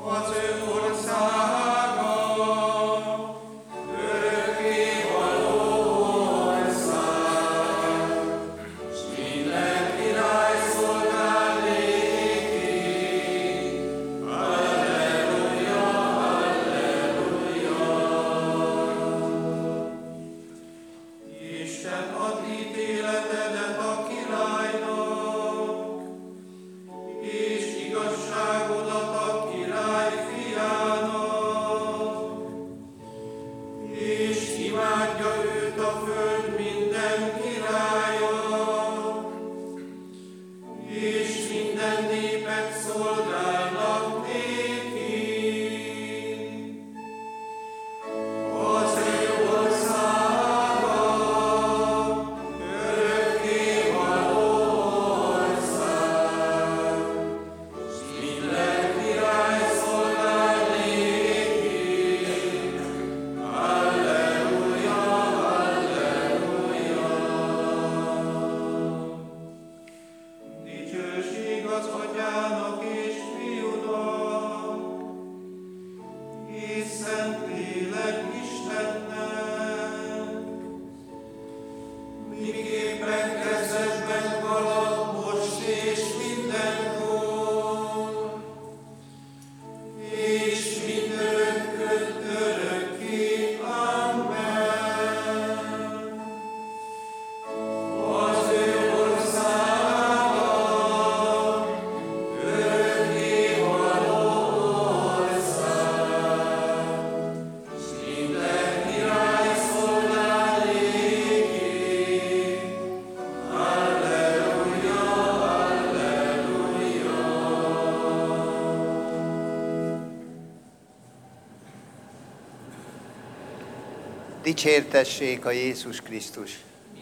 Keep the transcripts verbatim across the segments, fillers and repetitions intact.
Dicsértessék a Jézus Krisztus!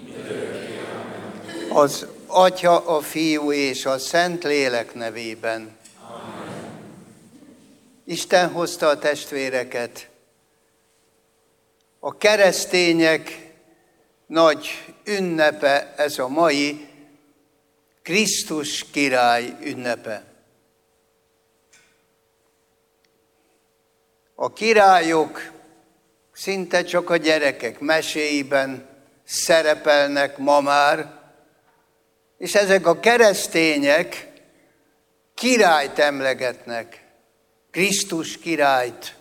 Az Atya, a Fiú és a Szentlélek nevében. Amen. Isten hozta a testvéreket. A keresztények nagy ünnepe ez a mai Krisztus király ünnepe. A királyok szinte csak a gyerekek meséiben szerepelnek ma már, és ezek a keresztények királyt emlegetnek, Krisztus királyt.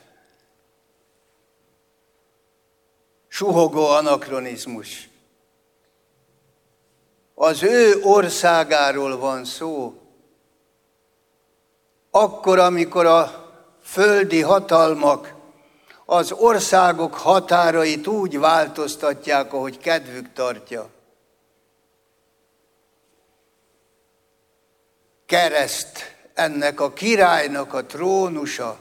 Suhogó anakronizmus. Az ő országáról van szó, akkor, amikor a földi hatalmak az országok határait úgy változtatják, ahogy kedvük tartja. Kereszt ennek a királynak a trónusa.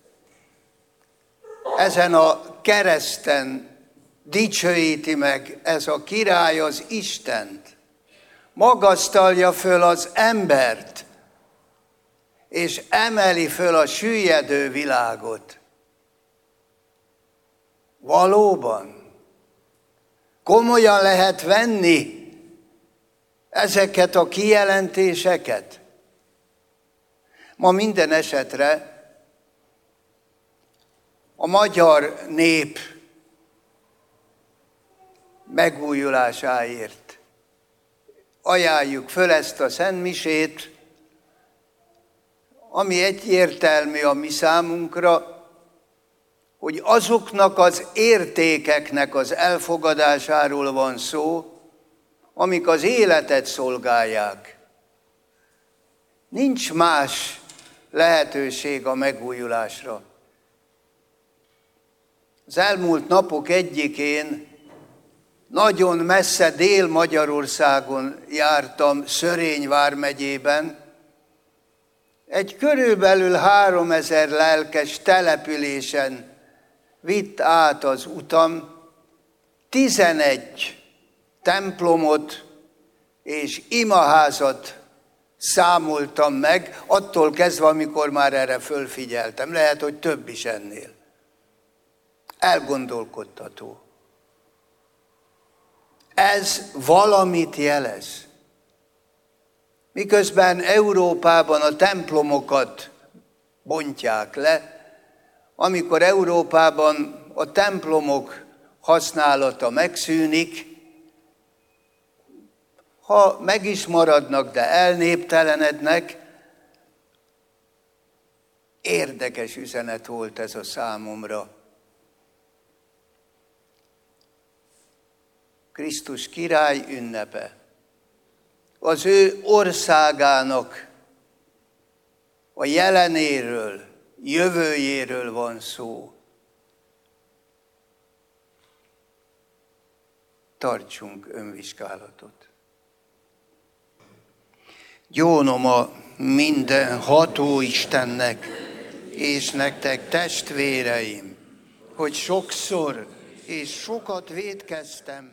Ezen a kereszten dicsőíti meg ez a király az Istent. Magasztalja föl az embert, és emeli föl a süllyedő világot. Valóban komolyan lehet venni ezeket a kijelentéseket? Ma minden esetre a magyar nép megújulásáért ajánljuk föl ezt a szentmisét, ami egyértelmű a mi számunkra, hogy azoknak az értékeknek az elfogadásáról van szó, amik az életet szolgálják. Nincs más lehetőség a megújulásra. Az elmúlt napok egyikén nagyon messze Dél-Magyarországon jártam, Szörény vármegyében. Egy körülbelül háromezer lelkes településen vitt át az utam, tizenegy templomot és imaházat számoltam meg, attól kezdve, amikor már erre fölfigyeltem. Lehet, hogy több is ennél. Elgondolkodtató. Ez valamit jelez. Miközben Európában a templomokat bontják le, amikor Európában a templomok használata megszűnik, ha meg is maradnak, de elnéptelenednek. Érdekes üzenet volt ez a számomra. Krisztus király ünnepe. Az ő országának a jelenéről, jövőjéről van szó. Tartsunk önvizsgálatot. Gyónom a minden ható Istennek, és nektek testvéreim, hogy sokszor és sokat vétkeztem.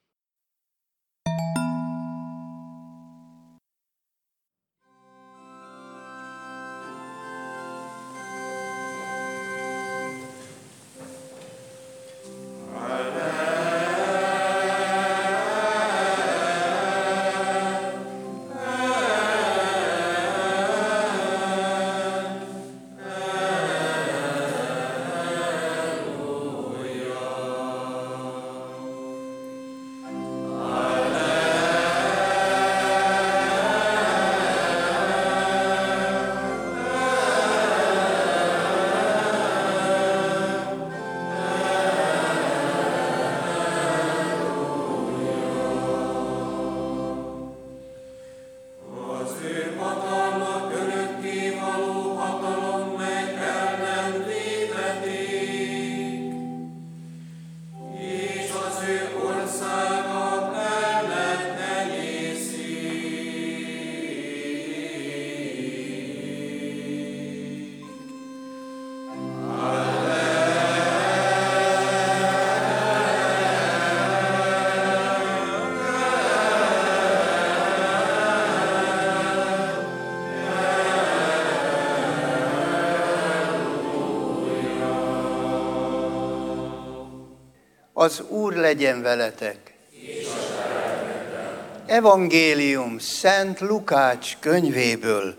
Az Úr legyen veletek. Evangélium Szent Lukács könyvéből.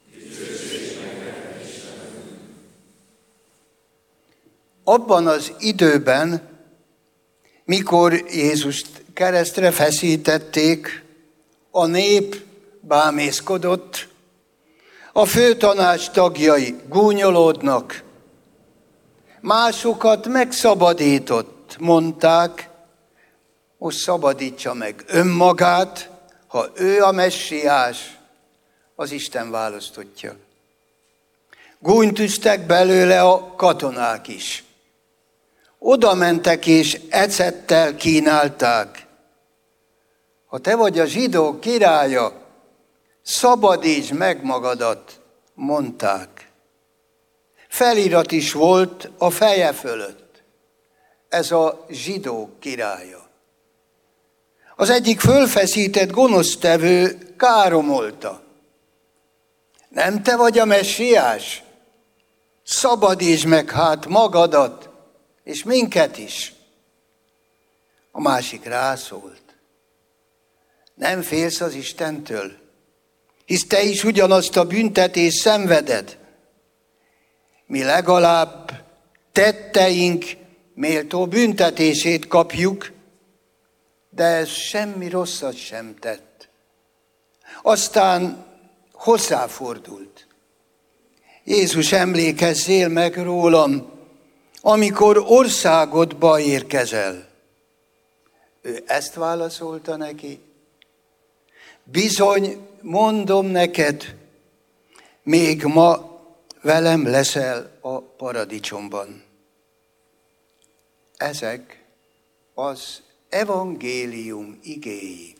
Abban az időben, mikor Jézust keresztre feszítették, a nép bámészkodott, a főtanács tagjai gúnyolódnak, másokat megszabadított. Mondták, most szabadítsa meg önmagát, ha ő a messiás, az Isten választottja. Gúnyt üztek belőle a katonák is. Oda mentek és ecettel kínálták. Ha te vagy a zsidók királya, szabadítsd meg magadat, mondták. Felirat is volt a feje fölött. Ez a zsidók királya. Az egyik fölfeszített gonosztevő káromolta. Nem te vagy a messiás? Szabadítsd meg hát magadat, és minket is. A másik rászólt. Nem félsz az Istentől, hisz te is ugyanazt a büntetést szenveded. Mi legalább tetteink méltó büntetését kapjuk, de ez semmi rosszat sem tett. Aztán hozzáfordult. Jézus, emlékezzél meg rólam, amikor országodba érkezel. Ő ezt válaszolta neki. Bizony, mondom neked, még ma velem leszel a paradicsomban. Ezek az evangélium igéi.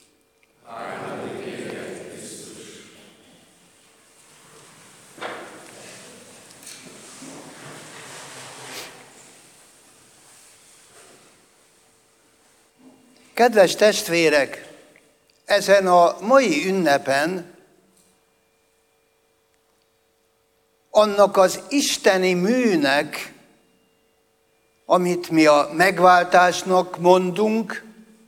Kedves testvérek, ezen a mai ünnepen annak az isteni műnek, amit mi a megváltásnak mondunk,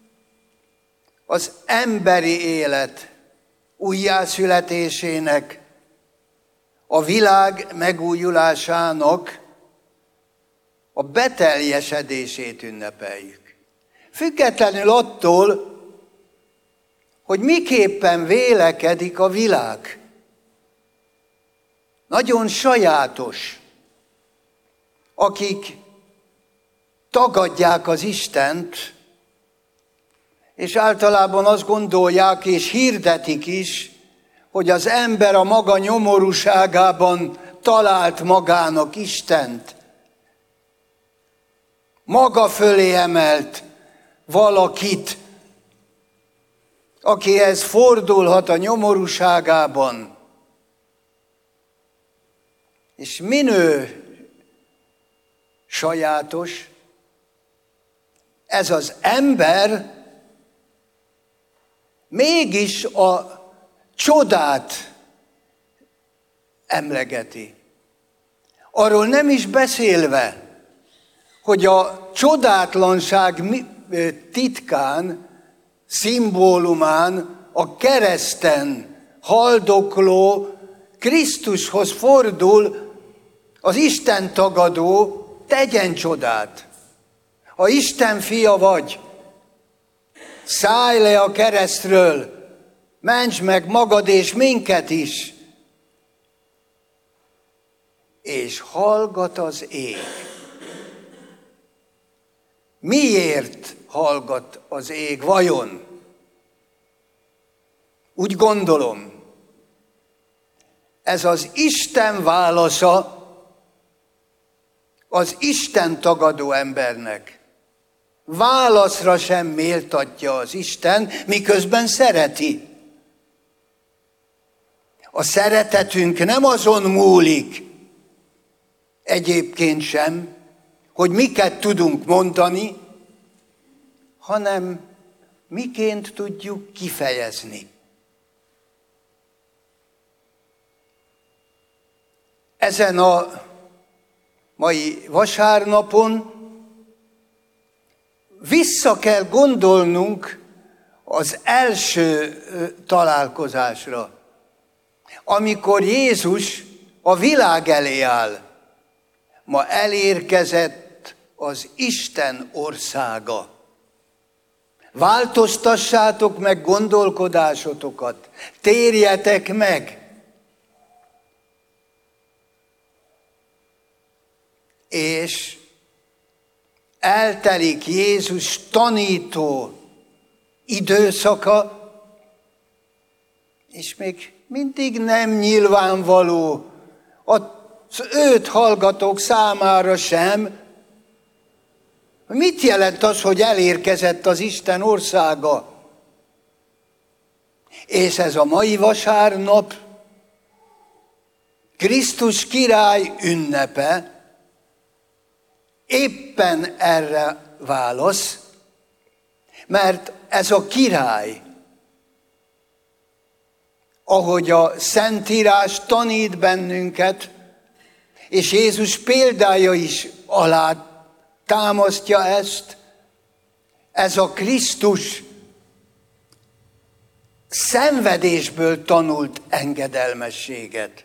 az emberi élet újjászületésének, a világ megújulásának a beteljesedését ünnepeljük. Függetlenül attól, hogy miképpen vélekedik a világ. Nagyon sajátos, akik tagadják az Istent, és általában azt gondolják, és hirdetik is, hogy az ember a maga nyomorúságában talált magának Istent. Maga fölé emelt valakit, akihez fordulhat a nyomorúságában. És minő sajátos, ez az ember mégis a csodát emlegeti. Arról nem is beszélve, hogy a csodátlanság titkán, szimbólumán a kereszten haldokló Krisztushoz fordul az Isten tagadó, tegyen csodát. Ha Isten fia vagy, szállj le a keresztről, ments meg magad és minket is. És hallgat az ég. Miért hallgat az ég vajon? Úgy gondolom, ez az Isten válasza az Isten tagadó embernek. Válaszra sem méltatja az Isten, miközben szereti. A szeretetünk nem azon múlik, egyébként sem, hogy miket tudunk mondani, hanem miként tudjuk kifejezni. Ezen a mai vasárnapon vissza kell gondolnunk az első találkozásra, amikor Jézus a világ elé áll. Ma elérkezett az Isten országa. Változtassátok meg gondolkodásotokat, térjetek meg. És eltelik Jézus tanító időszaka, és még mindig nem nyilvánvaló az őt hallgatók számára sem, mit jelent az, hogy elérkezett az Isten országa. És ez a mai vasárnap Krisztus király ünnepe, éppen erre válasz, mert ez a király, ahogy a Szentírás tanít bennünket, és Jézus példája is alá támasztja ezt, ez a Krisztus szenvedésből tanult engedelmességet.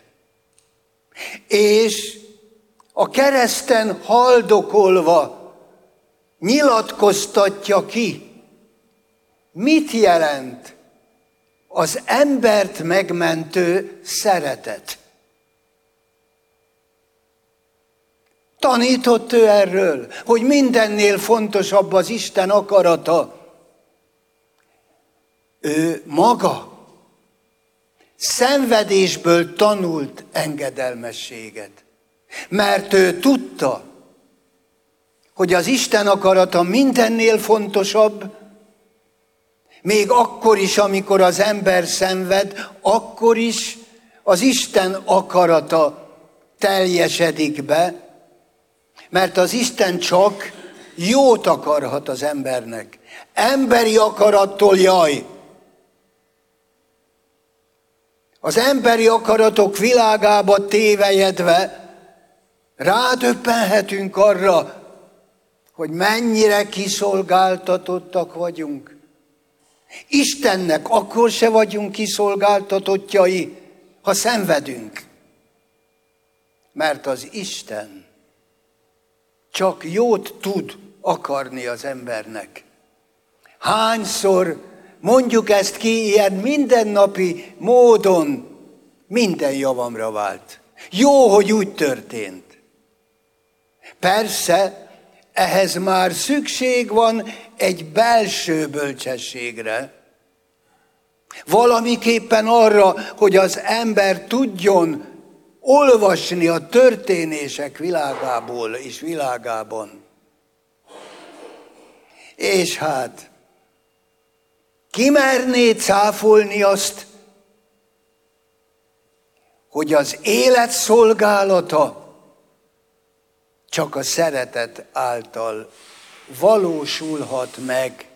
És a kereszten haldokolva nyilatkoztatja ki, mit jelent az embert megmentő szeretet. Tanított ő erről, hogy mindennél fontosabb az Isten akarata. Ő maga szenvedésből tanult engedelmességet. Mert ő tudta, hogy az Isten akarata mindennél fontosabb, még akkor is, amikor az ember szenved, akkor is az Isten akarata teljesedik be, mert az Isten csak jót akarhat az embernek. Emberi akarattól jaj. Az emberi akaratok világába tévejedve rádöbbenhetünk arra, hogy mennyire kiszolgáltatottak vagyunk. Istennek akkor se vagyunk kiszolgáltatottjai, ha szenvedünk. mert az Isten csak jót tud akarni az embernek. Hányszor mondjuk ezt ki ilyen mindennapi módon, minden javamra vált. Jó, hogy úgy történt. Persze, ehhez már szükség van egy belső bölcsességre. Valamiképpen arra, hogy az ember tudjon olvasni a történések világából és világában. És hát, ki merné cáfolni azt, hogy az élet szolgálata csak a szeretet által valósulhat meg.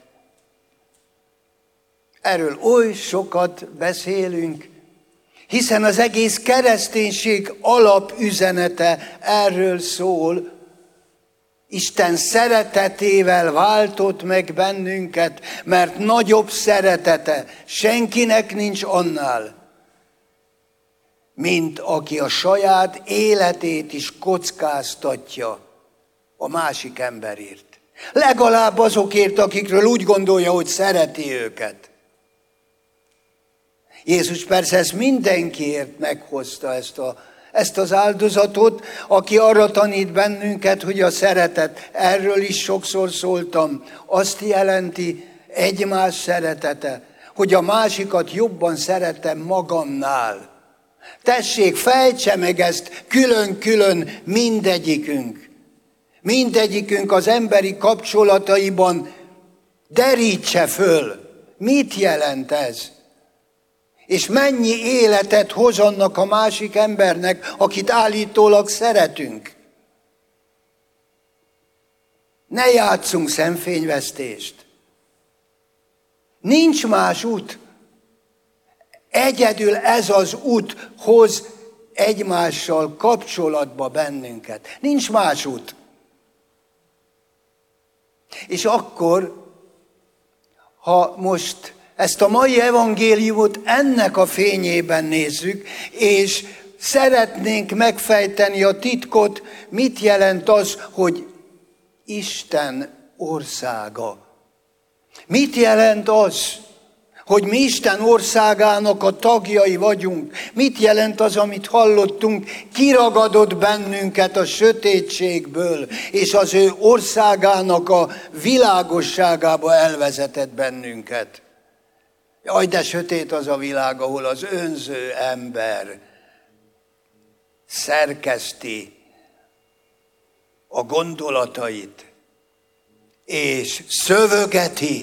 Erről oly sokat beszélünk, hiszen az egész kereszténység alapüzenete erről szól. Isten szeretetével váltott meg bennünket, mert nagyobb szeretete senkinek nincs annál, mint aki a saját életét is kockáztatja a másik emberért. Legalább azokért, akikről úgy gondolja, hogy szereti őket. Jézus persze ezt mindenkiért meghozta, ezt, a, ezt az áldozatot, aki arra tanít bennünket, hogy a szeretet, erről is sokszor szóltam, azt jelenti egymás szeretete, hogy a másikat jobban szeretem magamnál. Tessék, fejtse meg ezt külön-külön mindegyikünk. Mindegyikünk az emberi kapcsolataiban derítse föl, mit jelent ez. És mennyi életet hoz annak a másik embernek, akit állítólag szeretünk. Ne játsszunk szemfényvesztést. Nincs más út. Egyedül ez az út hoz egymással kapcsolatba bennünket. Nincs más út. És akkor, ha most ezt a mai evangéliumot ennek a fényében nézzük, és szeretnénk megfejteni a titkot, mit jelent az, hogy Isten országa. Mit jelent az, hogy mi Isten országának a tagjai vagyunk? Mit jelent az, amit hallottunk? Kiragadott bennünket a sötétségből, és az ő országának a világosságába elvezetett bennünket. Jaj, de sötét az a világ, ahol az önző ember szerkeszti a gondolatait, és szövögeti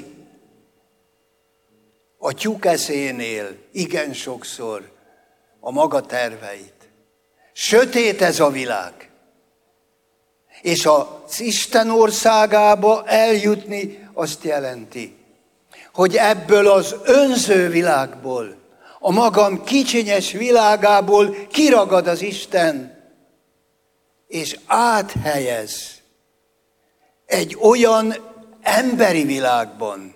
a tyúkeszénél igen sokszor a maga terveit. Sötét ez a világ. És az Isten országába eljutni azt jelenti, hogy ebből az önző világból, a magam kicsinyes világából kiragad az Isten, és áthelyez egy olyan emberi világban,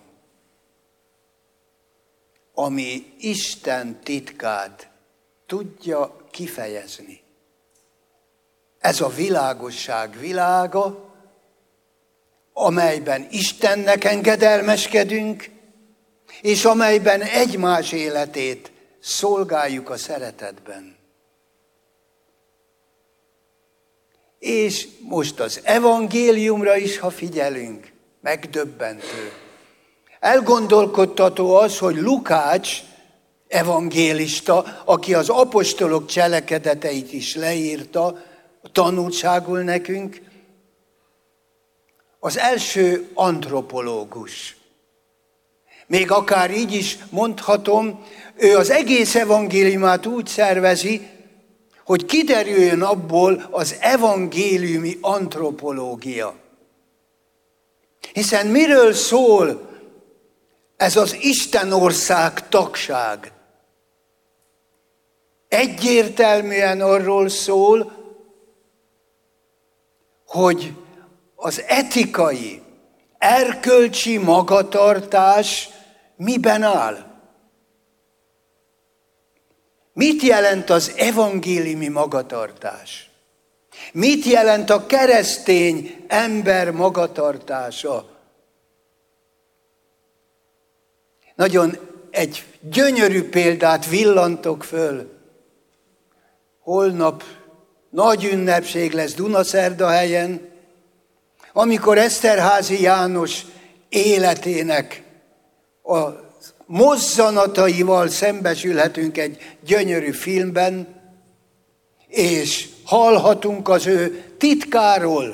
ami Isten titkát tudja kifejezni. Ez a világosság világa, amelyben Istennek engedelmeskedünk, és amelyben egymás életét szolgáljuk a szeretetben. És most az evangéliumra is, ha figyelünk, megdöbbentő. Elgondolkodtató az, hogy Lukács evangélista, aki az apostolok cselekedeteit is leírta, tanulságul nekünk, az első antropológus. Még akár így is mondhatom, ő az egész evangéliumát úgy szervezi, hogy kiderüljön abból az evangéliumi antropológia. Hiszen miről szól ez az Istenország tagság? Egyértelműen arról szól, hogy az etikai, erkölcsi magatartás miben áll? Mit jelent az evangéliumi magatartás? Mit jelent a keresztény ember magatartása? Nagyon egy gyönyörű példát villantok föl. Holnap nagy ünnepség lesz Dunaszerdahelyen, amikor Eszterházy János életének a mozzanataival szembesülhetünk egy gyönyörű filmben, és hallhatunk az ő titkáról,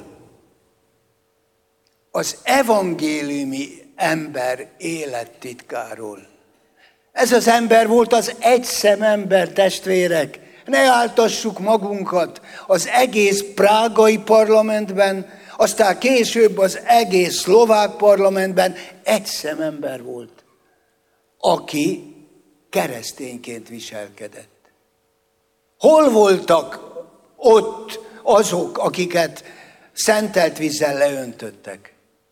az evangéliumi ember élettitkáról. Ez az ember volt az egyszemember, testvérek. Ne áltassuk magunkat az egész prágai parlamentben, aztán később az egész szlovák parlamentben egyszemember volt, aki keresztényként viselkedett. Hol voltak ott azok, akiket szentelt vízzel leöntöttek?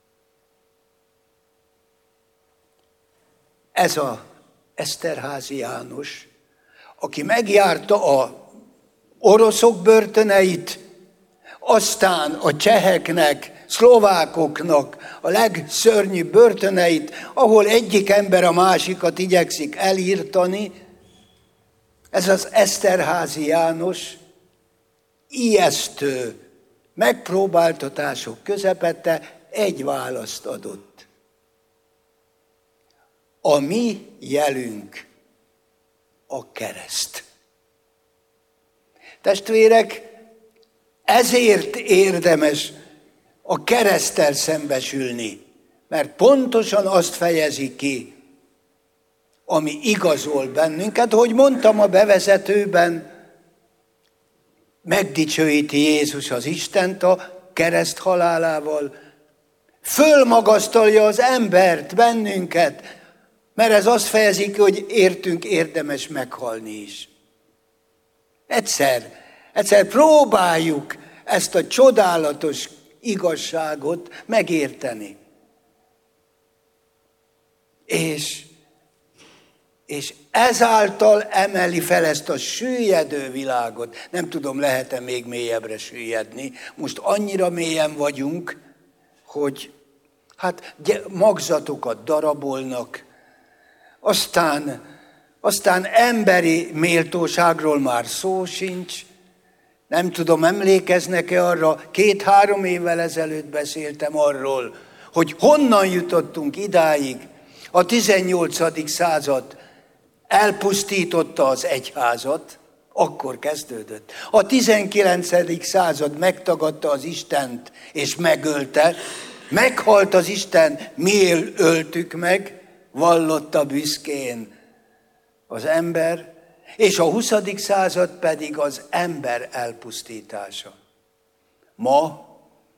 Ez a Eszterházy János, aki megjárta a oroszok börtöneit, aztán a cseheknek, szlovákoknak a legszörnyűbb börtöneit, ahol egyik ember a másikat igyekszik elírtani. Ez az Eszterházy János ijesztő megpróbáltatások közepette egy választ adott. A mi jelünk a kereszt. Testvérek, ezért érdemes a kereszttel szembesülni, mert pontosan azt fejezi ki, ami igazol bennünket. Ahogy mondtam a bevezetőben, megdicsőíti Jézus az Istent a kereszt halálával, fölmagasztalja az embert, bennünket, mert ez azt fejezi ki, hogy értünk érdemes meghalni is. Egyszer, egyszer próbáljuk ezt a csodálatos igazságot megérteni. És, és ezáltal emeli fel ezt a süllyedő világot. Nem tudom, lehet-e még mélyebbre süllyedni. Most annyira mélyen vagyunk, hogy hát magzatokat darabolnak, aztán, aztán emberi méltóságról már szó sincs. Nem tudom, emlékeznek-e arra, két-három évvel ezelőtt beszéltem arról, hogy honnan jutottunk idáig. A tizennyolcadik század elpusztította az egyházat, akkor kezdődött. A tizenkilencedik század megtagadta az Istent, és megölte. Meghalt az Isten, mi öltük meg, vallotta büszkén az ember, és a huszadik század pedig az ember elpusztítása. Ma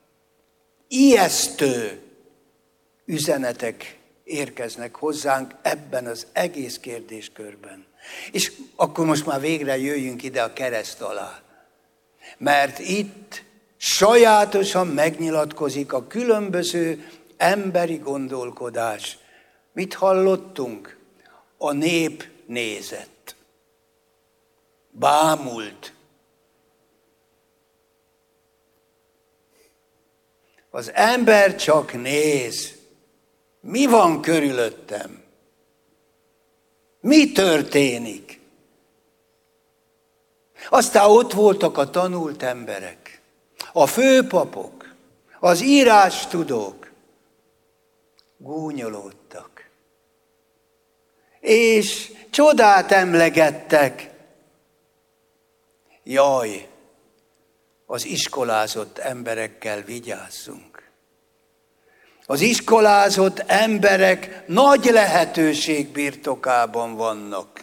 ijesztő üzenetek érkeznek hozzánk ebben az egész kérdéskörben. És akkor most már végre jöjjünk ide a kereszt alá. Mert itt sajátosan megnyilatkozik a különböző emberi gondolkodás. Mit hallottunk? A nép nézett. Bámult. Az ember csak néz. Mi van körülöttem? Mi történik? Aztán ott voltak a tanult emberek, a főpapok, az írástudók. Gúnyolódtak. És csodát emlegettek. Jaj, az iskolázott emberekkel vigyázzunk. Az iskolázott emberek nagy lehetőség birtokában vannak.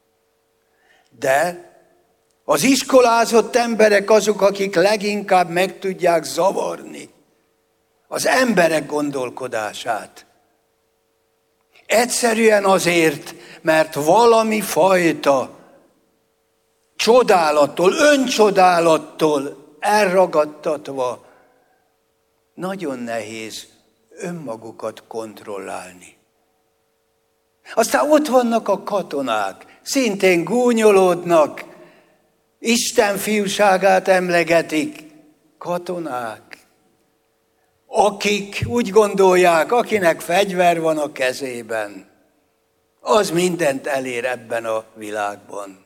De az iskolázott emberek azok, akik leginkább meg tudják zavarni az emberek gondolkodását. Egyszerűen azért, mert valami fajta csodálattól, öncsodálattól elragadtatva nagyon nehéz önmagukat kontrollálni. Aztán ott vannak a katonák, szintén gúnyolódnak, Isten fiúságát emlegetik, katonák, akik úgy gondolják, akinek fegyver van a kezében, az mindent elér ebben a világban.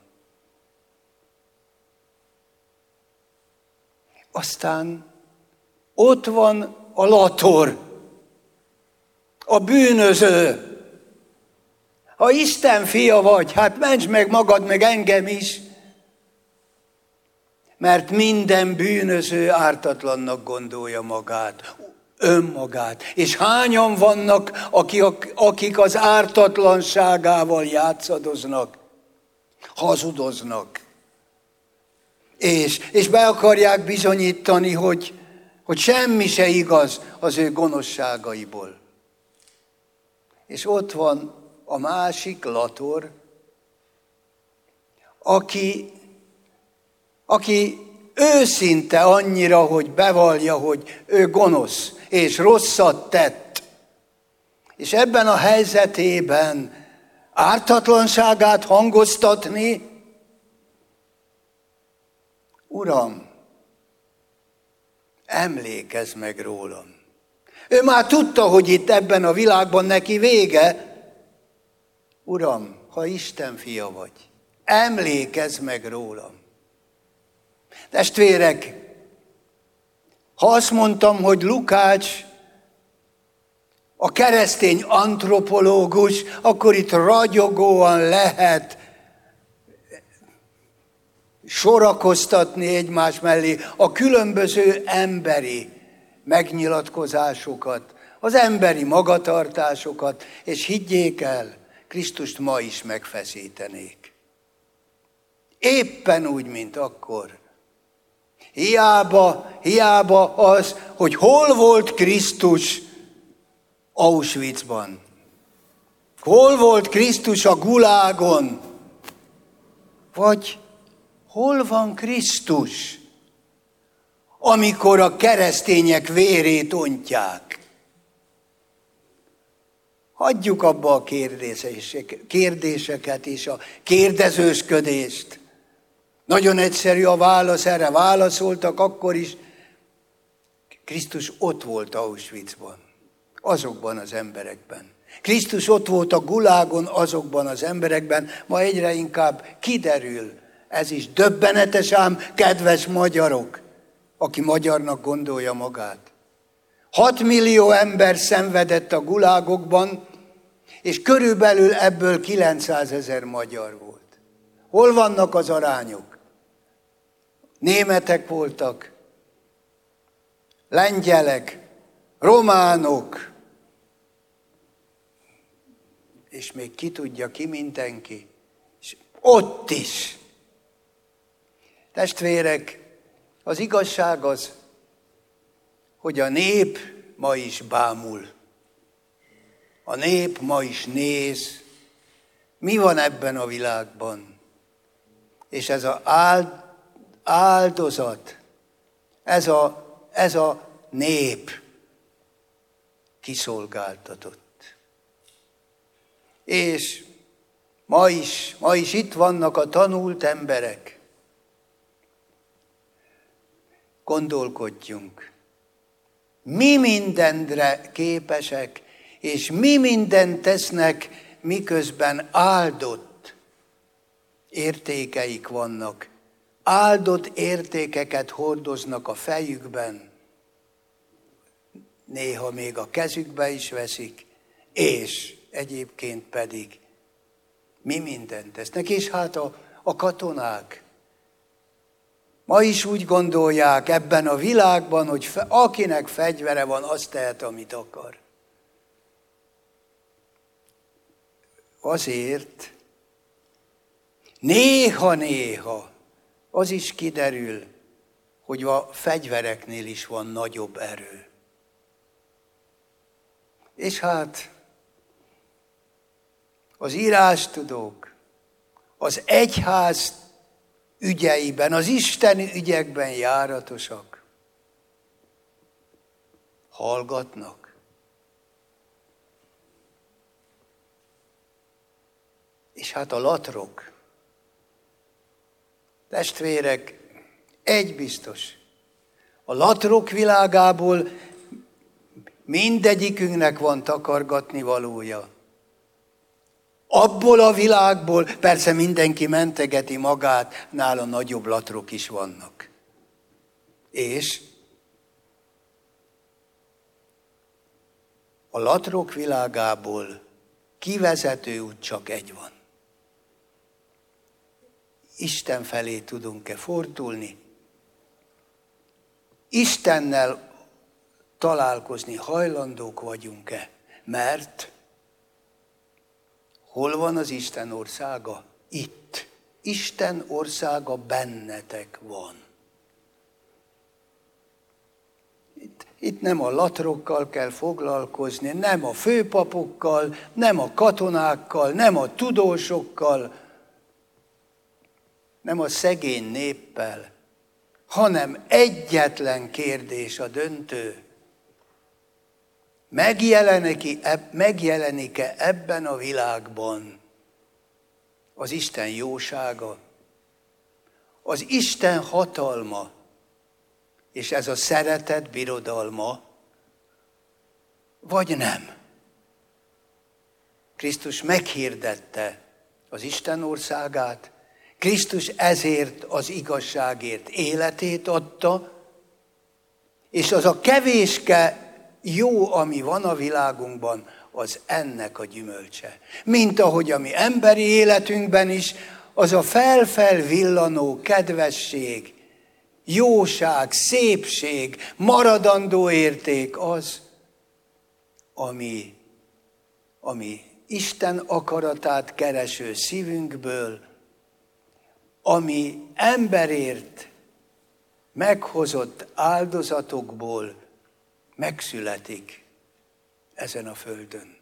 Aztán ott van a lator, a bűnöző. Ha Isten fia vagy, hát ments meg magad, meg engem is, mert minden bűnöző ártatlannak gondolja magát, önmagát. És hányan vannak, akik az ártatlanságával játszadoznak, hazudoznak, és, és be akarják bizonyítani, hogy, hogy semmi se igaz az ő gonoszságaiból. És ott van a másik lator, aki, aki őszinte annyira, hogy bevallja, hogy ő gonosz és rosszat tett. És ebben a helyzetében ártatlanságát hangoztatni, Uram, emlékezz meg rólam. Ő már tudta, hogy itt ebben a világban neki vége. Uram, ha Isten fia vagy, emlékezz meg rólam. Testvérek, ha azt mondtam, hogy Lukács a keresztény antropológus, akkor itt ragyogóan lehet sorakoztatni egymás mellé a különböző emberi megnyilatkozásokat, az emberi magatartásokat, és higgyék el, Krisztust ma is megfeszítenék. Éppen úgy, mint akkor. Hiába, hiába az, hogy hol volt Krisztus Auschwitzban. Hol volt Krisztus a gulágon? Vagy hol van Krisztus, amikor a keresztények vérét ontják? Hagyjuk abba a kérdéseket és a kérdezősködést. Nagyon egyszerű a válasz, erre válaszoltak akkor is. Krisztus ott volt Auschwitzban, azokban az emberekben. Krisztus ott volt a gulágon, azokban az emberekben, ma egyre inkább kiderül. Ez is döbbenetes ám, kedves magyarok, aki magyarnak gondolja magát. Hat millió ember szenvedett a gulágokban, és körülbelül ebből kilencszázezer magyar volt. Hol vannak az arányok? Németek voltak, lengyelek, románok, és még ki tudja ki mindenki, és ott is. Testvérek, az igazság az, hogy a nép ma is bámul. A nép ma is néz, mi van ebben a világban. És ez az áldozat, ez a, ez a nép kiszolgáltatott. És ma is, ma is itt vannak a tanult emberek. Gondolkodjunk. Mi mindenre képesek, és mi mindent tesznek, miközben áldott értékeik vannak. Áldott értékeket hordoznak a fejükben, néha még a kezükbe is veszik, és egyébként pedig mi mindent tesznek. És hát a, a katonák ma is úgy gondolják ebben a világban, hogy fe, akinek fegyvere van, az tehet, amit akar. Azért néha-néha az is kiderül, hogy a fegyvereknél is van nagyobb erő. És hát az írástudók, az egyház ügyeiben, az isteni ügyekben járatosak, hallgatnak. És hát a latrok, testvérek, egy biztos, A latrok világából mindegyikünknek van takargatni valója. Abból a világból persze mindenki mentegeti magát, nála nagyobb latrok is vannak. És a latrok világából kivezető út csak egy van. Isten felé tudunk-e fordulni? Istennel találkozni hajlandók vagyunk-e? Mert hol van az Isten országa? Itt. Isten országa bennetek van. Itt, itt nem a latrokkal kell foglalkozni, nem a főpapokkal, nem a katonákkal, nem a tudósokkal, nem a szegény néppel, hanem egyetlen kérdés a döntő. Megjelenik-e ebben a világban az Isten jósága, az Isten hatalma, és ez a szeretet birodalma, vagy nem? Krisztus meghirdette az Isten országát, Krisztus ezért az igazságért életét adta, és az a kevéske jó, ami van a világunkban, az ennek a gyümölcse. Mint ahogy a mi emberi életünkben is, az a fel-fel villanó kedvesség, jóság, szépség, maradandó érték az, ami, ami Isten akaratát kereső szívünkből, ami emberért meghozott áldozatokból megszületik ezen a földön.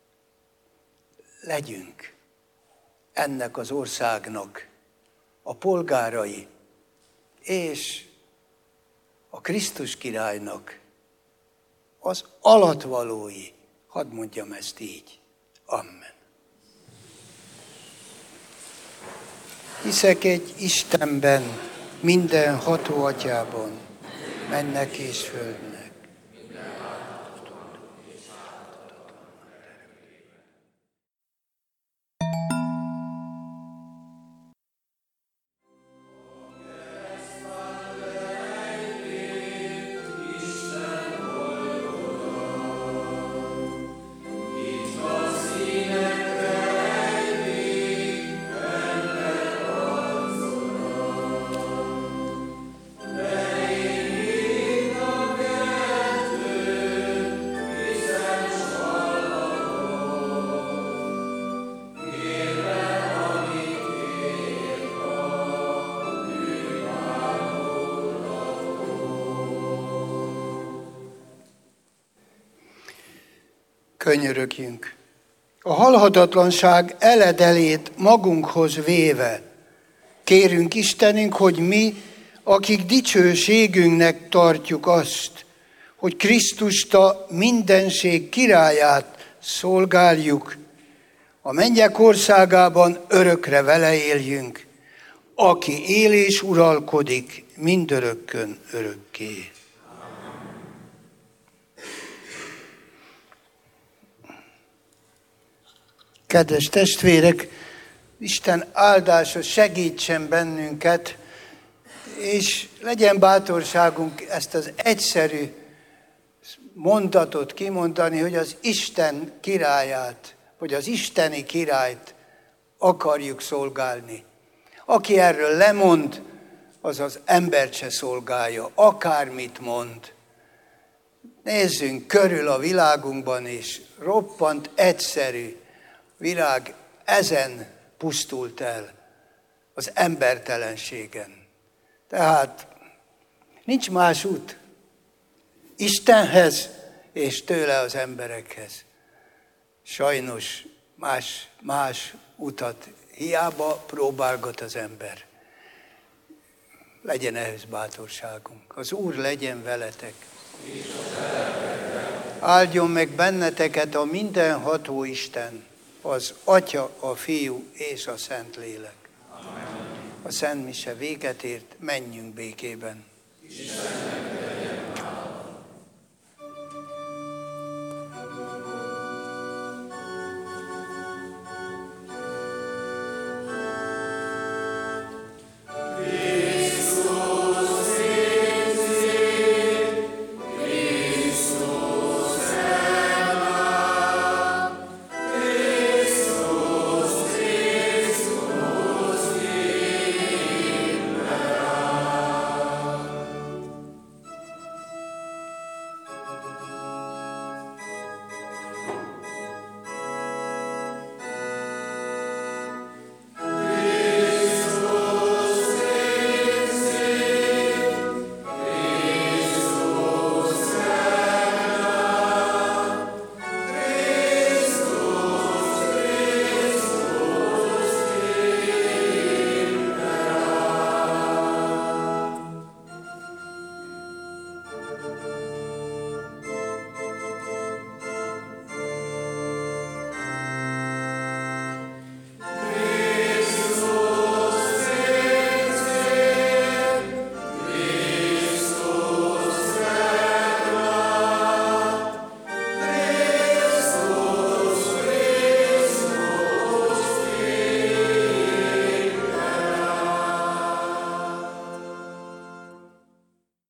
Legyünk ennek az országnak a polgárai, és a Krisztus királynak az alattvalói. Hadd mondjam ezt így. Amen. Hiszek egy Istenben, mindenható Atyában, mennek és földnek. Könyörögjünk. A halhatatlanság eledelét magunkhoz véve, kérünk Istenünk, hogy mi, akik dicsőségünknek tartjuk azt, hogy Krisztust a mindenség királyát szolgáljuk, a mennyek országában örökre vele éljünk, aki él és uralkodik mindörökkön örökké. Kedves testvérek, Isten áldása segítsen bennünket, és legyen bátorságunk ezt az egyszerű mondatot kimondani, hogy az Isten királyát, vagy az isteni királyt akarjuk szolgálni. Aki erről lemond, az az embert se szolgálja, akármit mond. Nézzünk körül a világunkban, és roppant egyszerű világ ezen pusztult el, az embertelenségen. Tehát nincs más út Istenhez és tőle az emberekhez. Sajnos más, más utat hiába próbálgat az ember. Legyen ehhez bátorságunk. Az Úr legyen veletek. Áldjon meg benneteket a mindenható Isten, az Atya, a Fiú és a Szentlélek. Amen. A Szent Mise véget ért, menjünk békében. Isten.